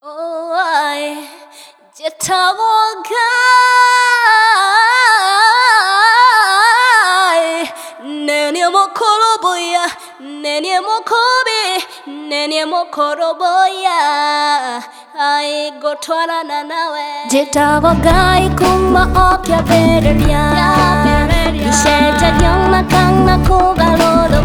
Oh, I just have a guy. Nene mokoroboya, nene mokobe, nene mokoroboya. I go twala na nawe. Jitavo guy kuma okya bereria. Isheta nyama kanga kugalolo.